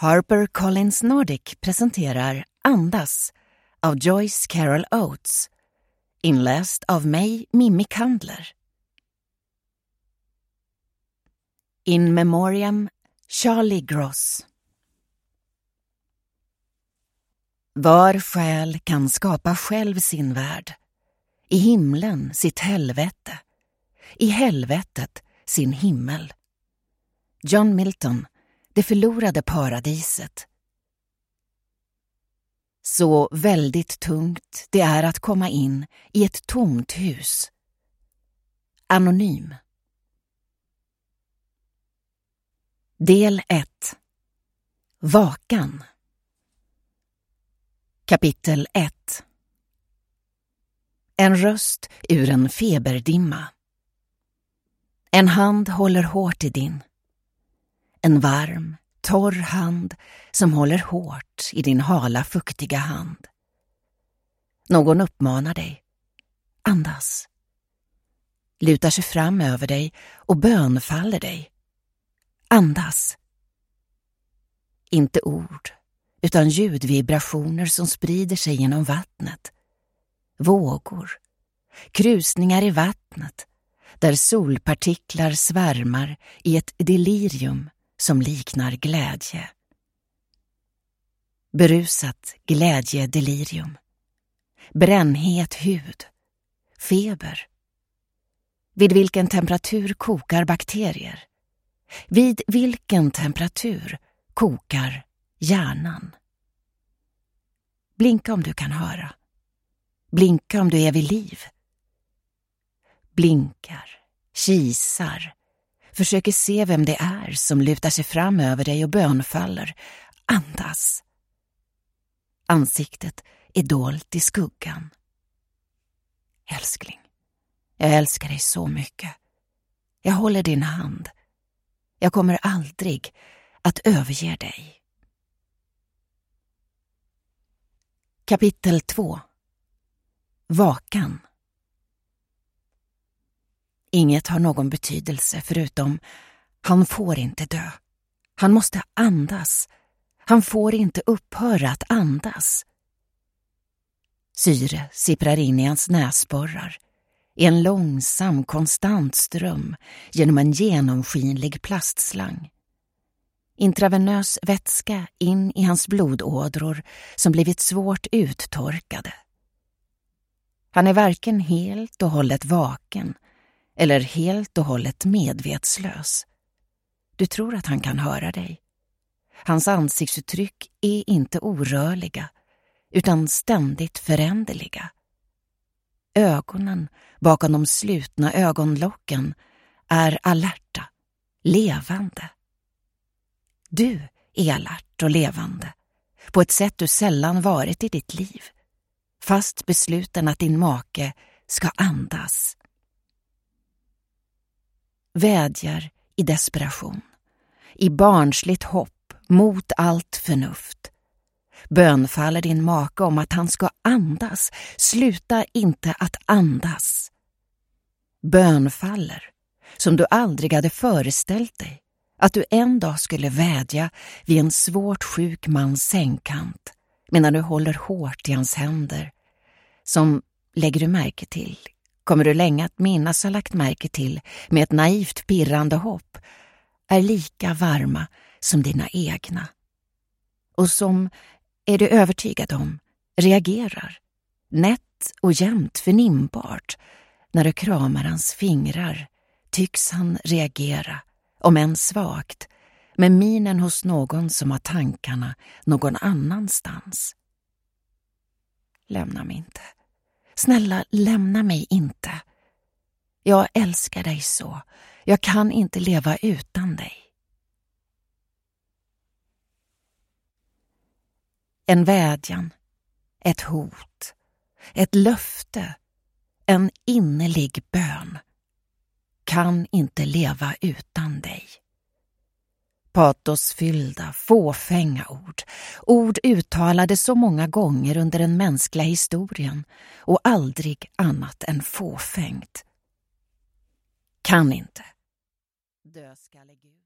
HarperCollins Nordic presenterar Andas av Joyce Carol Oates, inläst av mig, Mimmi Kandler. In Memoriam, Charlie Gross. Var själ kan skapa själv sin värld, i himlen sitt helvete, i helvetet sin himmel. John Milton, Det förlorade paradiset. Så väldigt tungt det är att komma in i ett tomt hus. Anonym. Del 1. Vakan. Kapitel 1. En röst ur en feberdimma. En hand håller hårt i din. En varm, torr hand som håller hårt i din hala, fuktiga hand. Någon uppmanar dig. Andas. Lutar sig fram över dig och bönfaller dig. Andas. Inte ord, utan ljudvibrationer som sprider sig genom vattnet. Vågor, krusningar i vattnet, där solpartiklar svärmar i ett delirium som liknar glädje. Berusat glädjedelirium. Brännhet hud. Feber. Vid vilken temperatur kokar bakterier? Vid vilken temperatur kokar hjärnan? Blinka om du kan höra. Blinka om du är vid liv. Blinkar, kisar, försöker se vem det är som lutar sig fram över dig och bönfaller. Andas. Ansiktet är dolt i skuggan. Älskling, jag älskar dig så mycket. Jag håller din hand. Jag kommer aldrig att överge dig. Kapitel 2. Vakan. Inget har någon betydelse förutom han får inte dö. Han måste andas. Han får inte upphöra att andas. Syre sipprar in i hans näsborrar i en långsam, konstant ström genom en genomskinlig plastslang. Intravenös vätska in i hans blodådror som blivit svårt uttorkade. Han är varken helt och hållet vaken eller helt och hållet medvetslös. Du tror att han kan höra dig. Hans ansiktsuttryck är inte orörliga, utan ständigt föränderliga. Ögonen bakom de slutna ögonlocken är alerta, levande. Du är alert och levande, på ett sätt du sällan varit i ditt liv, fast besluten att din make ska andas. Vädjar i desperation, i barnsligt hopp mot allt förnuft. Bönfaller din make om att han ska andas, sluta inte att andas. Bönfaller, som du aldrig hade föreställt dig, att du en dag skulle vädja vid en svårt sjuk mans sängkant, medan du håller hårt i hans händer, som, lägger du märke till, kommer du länge att minnas ha lagt märke till med ett naivt pirrande hopp, är lika varma som dina egna. Och som, är du övertygad om, reagerar, nätt och jämnt förnimbart, när du kramar hans fingrar, tycks han reagera, om än svagt, med minen hos någon som har tankarna någon annanstans. Lämna mig inte. Snälla, lämna mig inte. Jag älskar dig så. Jag kan inte leva utan dig. En vädjan, ett hot, ett löfte, en innerlig bön. Kan inte leva utan dig. Patosfyllda, fåfänga ord. Ord uttalade så många gånger under den mänskliga historien och aldrig annat än fåfängt. Kan inte. Dödskalle Gud.